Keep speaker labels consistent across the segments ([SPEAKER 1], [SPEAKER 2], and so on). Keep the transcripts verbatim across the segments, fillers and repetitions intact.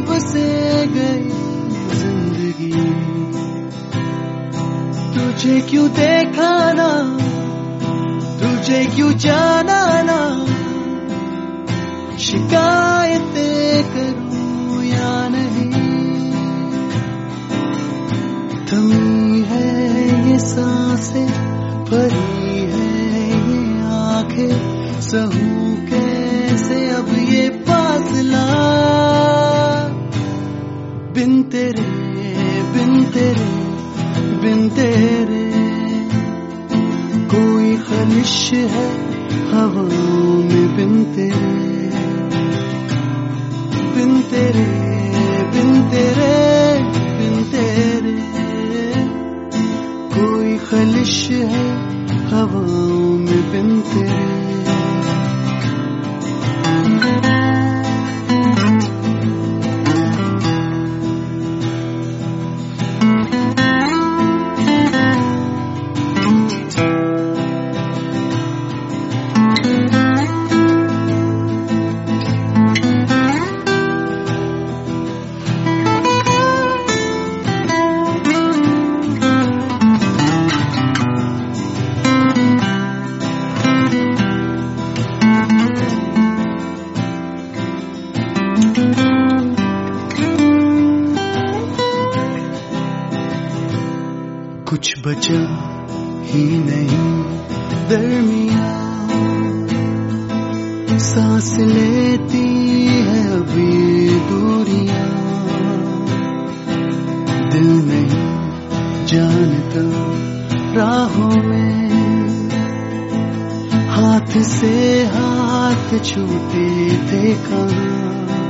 [SPEAKER 1] कब से गई जिंदगी, तुझे क्यों देखा ना, तुझे क्यों जाना ना, शिकायतें करूं या नहीं। थमी है ये सांसें, भरी है ये आंखें, सहूं कैसे अब ये फासला। बिन तेरे बिन तेरे बिन तेरे, कोई खलिश है हवाओं में बिन तेरे, बिन तेरे बिन तेरे बिन तेरे, कोई खलिश है हवाओं में बिन तेरे। कुछ बचा ही नहीं दरमियां, सांस लेती है अभी दूरियां, दिल नहीं जानता राहों में, हाथ से हाथ छूटे थे कहाँ,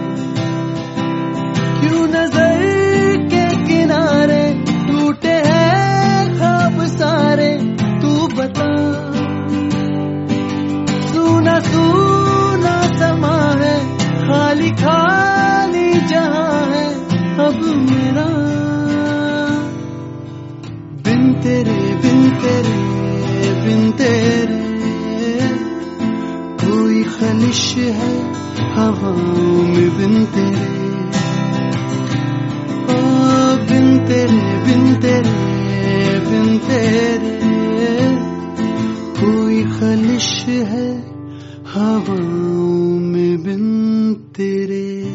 [SPEAKER 1] क्यों नजर के किनारे टूटे हैं ख्वाब सारे, तू बता। सूना सूना समा है, खाली खाली जहां है अब मेरा। बिन तेरे बिन तेरे बिन तेरे, कोई खलिश है हवाओं में बिन तेरे। बिन तेरे बिन तेरे बिन तेरे, कोई खलिश है हवाओं में बिन तेरे।